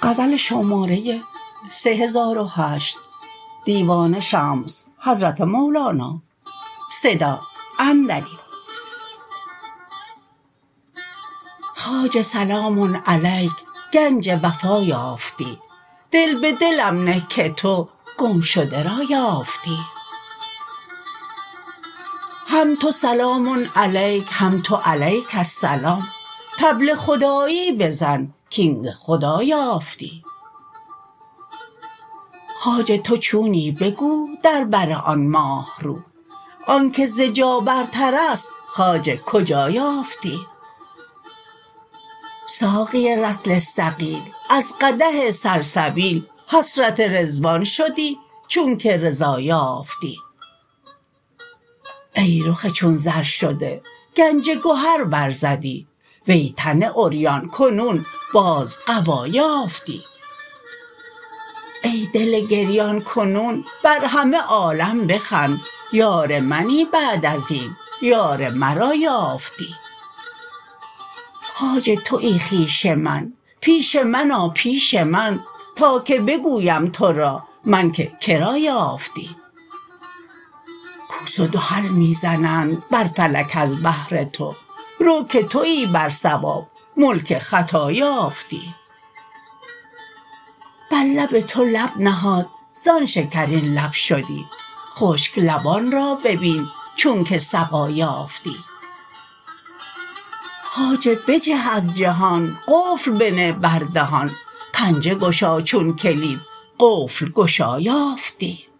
غزل شماره 3008 دیوان شمس حضرت مولانا صدا اندلی. خواجه سلام علیک گنج وفا یافتی، دل به دلم نه که تو گم شده را یافتی. هم تو سلام علیک هم تو علیک السلام، طبل خدایی بزن کاین خدا یافتی. خواجه تو چونی بگو در بر آن ماه رو، آنک ز جا برترست خواجه کجا یافتی. ساقی رطل ثقیل از قدح سلسبیل، حسرت رضوان شدی چونک رضا یافتی. ای رخ چون زر شده گنج گهر برزدی، وی تن عریان کنون باز قبا یافتی. ای دل گریان کنون بر همه عالم بخند، یار منی بعد از این یار مرا یافتی. خواجه توی خویش من، پیش من آ پیش من، تا که بگویم تو را من که کرا یافتی. کوس و دهل می زنند بر فلک از بهر تو، رو که توی بر صواب ملک خطا یافتی. بر لب تو لب نهاد زان شکرین لب شدی، خشک لبان را ببین چونک سقا یافتی. خواجه بجه از جهان قفل بنه بر دهان، پنجه گشا چون کلید قفل گشا یافتی.